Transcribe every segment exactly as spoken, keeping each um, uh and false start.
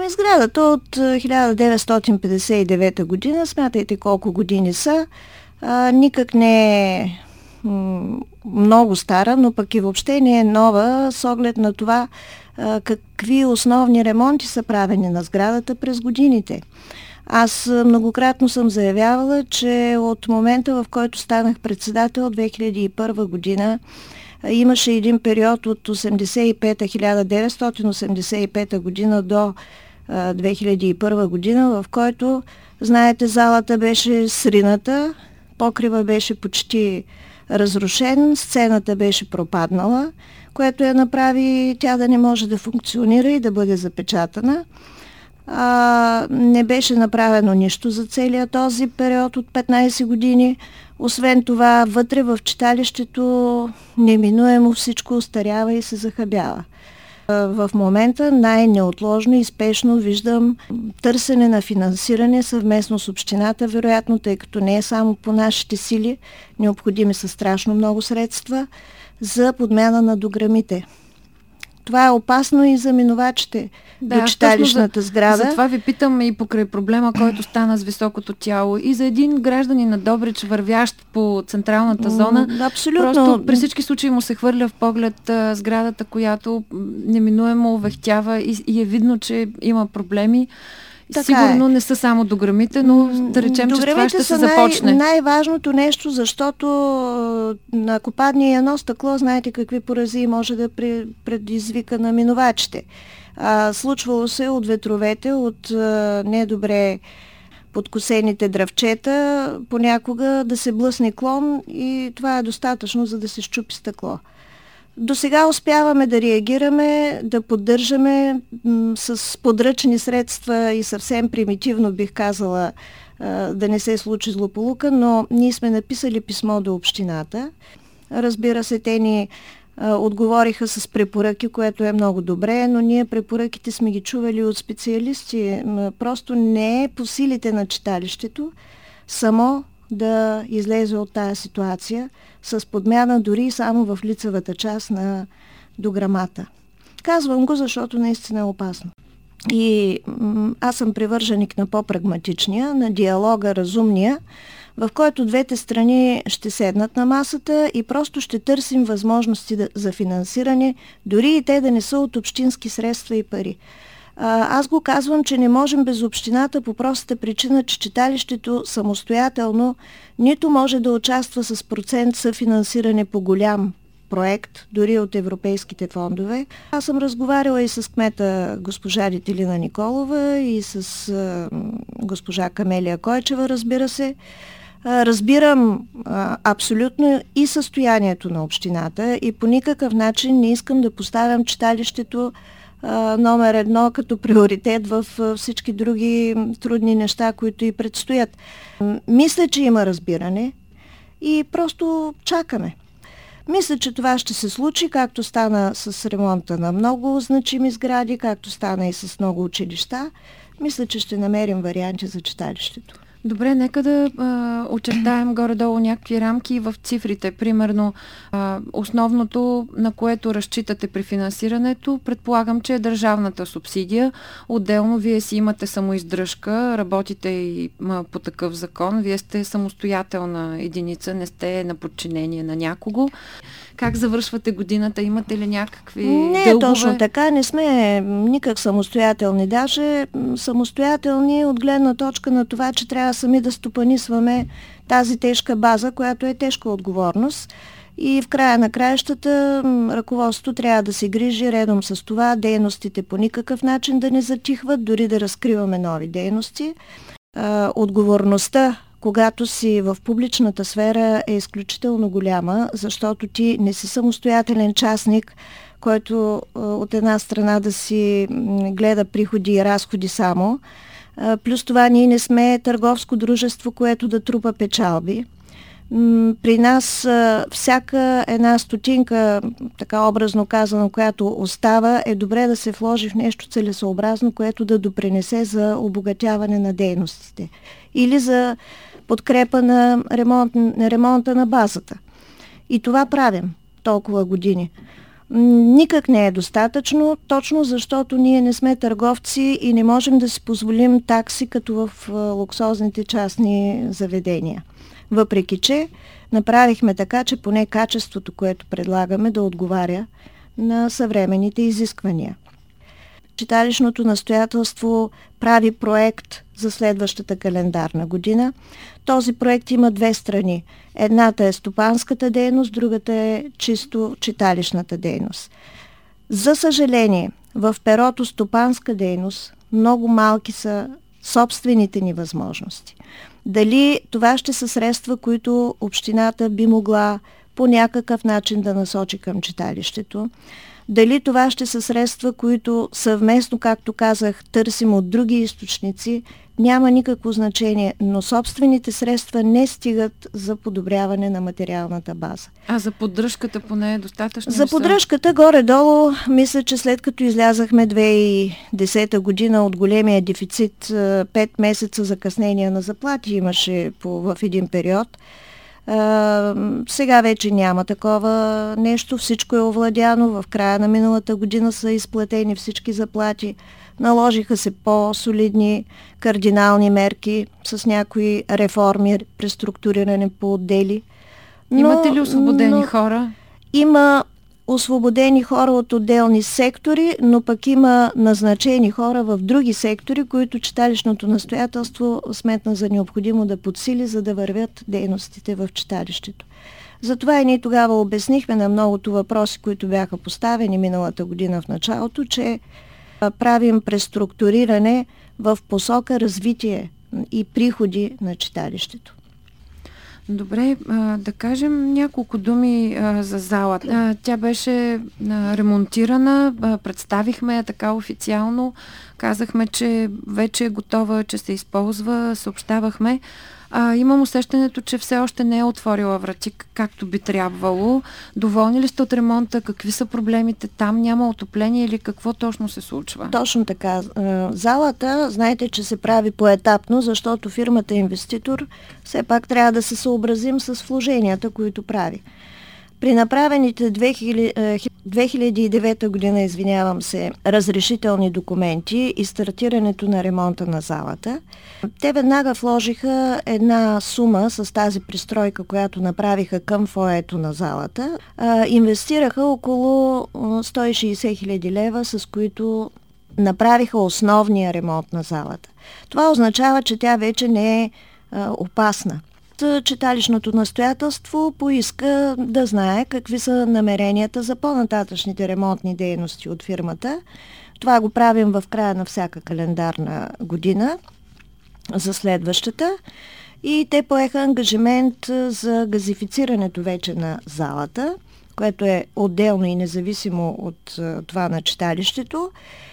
Ами сградата от хиляда деветстотин петдесет и девета година, смятайте колко години са, а, никак не е м- много стара, но пък и въобще не е нова с оглед на това а, какви основни ремонти са правени на сградата през годините. Аз многократно съм заявявала, че от момента, в който станах председател две хиляди и първа година, имаше един период от хиляда деветстотин осемдесет и пета година до а, две хиляди и първа година, в който, знаете, залата беше срината, покрива беше почти разрушен, сцената беше пропаднала, което я направи тя да не може да функционира и да бъде запечатана. А, не беше направено нищо за целия този период от петнайсет години. Освен това, вътре в читалището неминуемо всичко остарява и се захабява. В момента най-неотложно и спешно виждам търсене на финансиране съвместно с общината, вероятно, тъй като не е само по нашите сили, необходими са страшно много средства за подмяна на дограмите. Това е опасно и за минувачите да, до читалищната за, сграда. Затова ви питам и покрай проблема, който стана с високото тяло. И за един гражданин на Добрич, вървящ по централната зона, абсолютно. Просто при всички случаи му се хвърля в поглед а, сградата, която неминуемо увехтява и, и е видно, че има проблеми. Така Сигурно е. Не са само дограмите, но да речем, че това ще се започне. Най- най-важното нещо, защото на ако падне едно стъкло, знаете какви поразии може да предизвика на минувачите. А, случвало се от ветровете, от а, недобре подкосените дръвчета, понякога да се блъсне клон и това е достатъчно, за да се счупи стъкло. До сега успяваме да реагираме, да поддържаме м- с подръчни средства и съвсем примитивно бих казала а, да не се случи злополука, но ние сме написали писмо до общината. Разбира се, те ни а, отговориха с препоръки, което е много добре, но ние препоръките сме ги чували от специалисти. Просто не е по силите на читалището само да излезе от тая ситуация с подмяна дори само в лицевата част на дограмата. Казвам го, защото наистина е опасно. И м- аз съм привърженик на по-прагматичния, на диалога разумния, в който двете страни ще седнат на масата и просто ще търсим възможности да, за финансиране, дори и те да не са от общински средства и пари. Аз го казвам, че не можем без общината по простата причина, че читалището самостоятелно нито може да участва с процент съфинансиране по голям проект, дори от европейските фондове. Аз съм разговаряла и с кмета госпожа Детелина Николова и с а, госпожа Камелия Койчева, разбира се. А, разбирам а, абсолютно и състоянието на общината и по никакъв начин не искам да поставям читалището номер едно като приоритет в всички други трудни неща, които и предстоят. Мисля, че има разбиране и просто чакаме. Мисля, че това ще се случи, както стана с ремонта на много значими сгради, както стана и с много училища. Мисля, че ще намерим варианти за читалището. Добре, нека да а, очертаем горе-долу някакви рамки в цифрите. Примерно, а, основното, на което разчитате при финансирането, предполагам, че е държавната субсидия. Отделно, вие си имате самоиздръжка, работите и а, по такъв закон. Вие сте самостоятелна единица, не сте на подчинение на някого. Как завършвате годината? Имате ли някакви Не дългове? Не точно така. Не сме никак самостоятелни. Даже самостоятелни от гледна точка на това, че трябва сами да стопанисваме тази тежка база, която е тежка отговорност. И в края на краищата ръководството трябва да се грижи редом с това дейностите по никакъв начин да не затихват, дори да разкриваме нови дейности. А, отговорността, когато си в публичната сфера, е изключително голяма, защото ти не си самостоятелен частник, който от една страна да си гледа приходи и разходи само. Плюс това ние не сме търговско дружество, което да трупа печалби. При нас всяка една стотинка, така образно казано, която остава, е добре да се вложи в нещо целесообразно, което да допринесе за обогатяване на дейностите или за подкрепа на ремонт, ремонта на базата. И това правим толкова години. Никак не е достатъчно, точно защото ние не сме търговци и не можем да си позволим такси като в луксозните частни заведения. Въпреки че направихме така, че поне качеството, което предлагаме, да отговаря на съвременните изисквания. Читалищното настоятелство прави проект за следващата календарна година. Този проект има две страни. Едната е стопанската дейност, другата е чисто читалищната дейност. За съжаление, в перото стопанска дейност много малки са собствените ни възможности. Дали това ще са средства, които общината би могла по някакъв начин да насочи към читалището? Дали това ще са средства, които съвместно, както казах, търсим от други източници, няма никакво значение, но собствените средства не стигат за подобряване на материалната база. А за поддръжката поне е достатъчно? За поддръжката горе-долу, мисля, че след като излязахме две хиляди и десета година от големия дефицит, пет месеца закъснение на заплати имаше по, в един период. Uh, сега вече няма такова нещо, всичко е овладяно, в края на миналата година са изплатени всички заплати, наложиха се по-солидни кардинални мерки с някои реформи, преструктуриране по отдели. Но, имате ли освободени но, хора? Има освободени хора от отделни сектори, но пък има назначени хора в други сектори, които читалищното настоятелство сметна за необходимо да подсили, за да вървят дейностите в читалището. Затова и ние тогава обяснихме на многото въпроси, които бяха поставени миналата година в началото, че правим преструктуриране в посока развитие и приходи на читалището. Добре, да кажем няколко думи за залата. Тя беше ремонтирана, представихме я така официално, казахме, че вече е готова, че се използва, съобщавахме. А, имам усещането, че все още не е отворила врати както би трябвало. Доволни ли сте от ремонта? Какви са проблемите там? Няма отопление или какво точно се случва? Точно така. Залата, знаете, че се прави поетапно, защото фирмата инвеститор все пак трябва да се съобразим с вложенията, които прави. При направените две хиляди и девета година, извинявам се, разрешителни документи и стартирането на ремонта на залата, те веднага вложиха една сума с тази пристройка, която направиха към фоето на залата. А, инвестираха около сто и шейсет хиляди лева, с които направиха основния ремонт на залата. Това означава, че тя вече не е а, опасна. Читалищното настоятелство поиска да знае какви са намеренията за по-нататъчните ремонтни дейности от фирмата. Това го правим в края на всяка календарна година за следващата. И те поеха ангажимент за газифицирането вече на залата, което е отделно и независимо от това на читалището,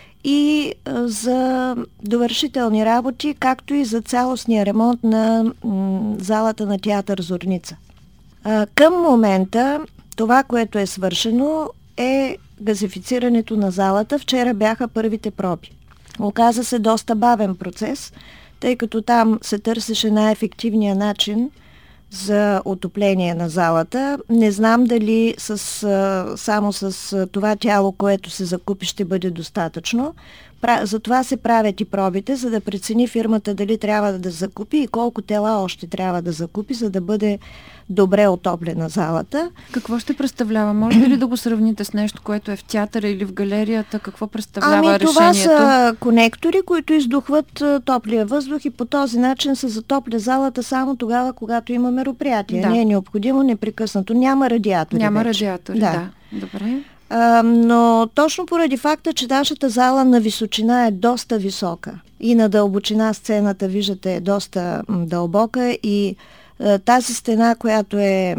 и за довършителни работи, както и за цялостния ремонт на м, залата на театър Зорница. А, към момента това, което е свършено, е газифицирането на залата. Вчера бяха първите проби. Оказа се доста бавен процес, тъй като там се търсеше най-ефективния начин за отопление на залата. Не знам дали с, само с това тяло, което се закупи, ще бъде достатъчно. Затова се правят и пробите, за да прецени фирмата дали трябва да закупи и колко тела още трябва да закупи, за да бъде добре отоплена залата. Какво ще представлява? Можете ли да го сравните с нещо, което е в театъра или в галерията? Какво представлява ами, решението? Това са конектори, които издухват топлия въздух и по този начин се затопля залата само тогава, когато има мероприятие. Да. Не е необходимо непрекъснато. Няма радиатори. Няма вече. радиатори, да. да. Добре. А, но точно поради факта, че нашата зала на височина е доста висока и на дълбочина сцената, виждате, е доста м, дълбока и а, тази стена, която е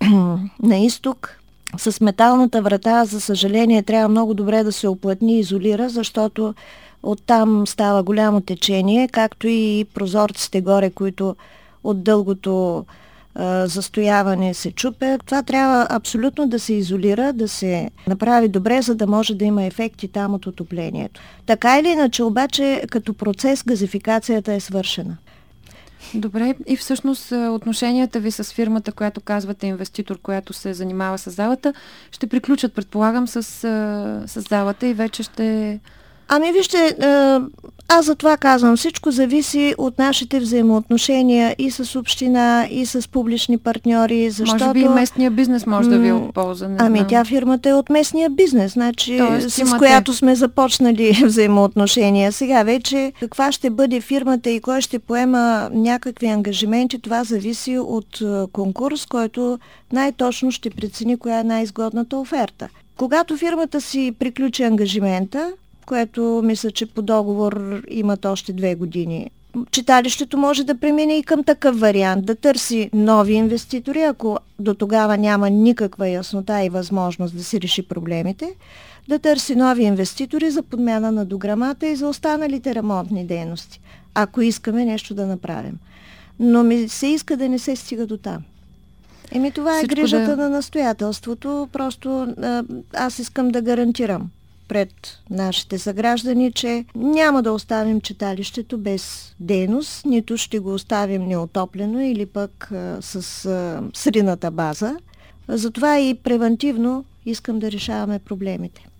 на изток, с металната врата, за съжаление, трябва много добре да се оплътни и изолира, защото оттам става голямо течение, както и прозорците горе, които от дългото застояване се чупе. Това трябва абсолютно да се изолира, да се направи добре, за да може да има ефекти там от отоплението. Така или иначе, обаче, като процес газификацията е свършена. Добре, и всъщност отношенията ви с фирмата, която казвате инвеститор, която се занимава с залата, ще приключат, предполагам, с, с залата и вече ще... Ами вижте, аз за това казвам, всичко зависи от нашите взаимоотношения и с община, и с публични партньори, защото... Може би и местния бизнес може да ви е от полза, не Ами знам. тя фирмата е от местния бизнес, значи Тоест, с имате... която сме започнали взаимоотношения. Сега вече каква ще бъде фирмата и кой ще поема някакви ангажименти, това зависи от конкурс, който най-точно ще прецени коя е най-изгодната оферта. Когато фирмата си приключи ангажимента, което мисля, че по договор имат още две години, читалището може да премине и към такъв вариант, да търси нови инвеститори, ако до тогава няма никаква яснота и възможност да си реши проблемите, да търси нови инвеститори за подмяна на дограмата и за останалите ремонтни дейности, ако искаме нещо да направим. Но ми се иска да не се стига до там. Еми това е грижата да... на настоятелството, просто аз искам да гарантирам пред нашите съграждани, че няма да оставим читалището без дейност, нито ще го оставим неотоплено или пък а, с а, срината база. Затова и превентивно искам да решаваме проблемите.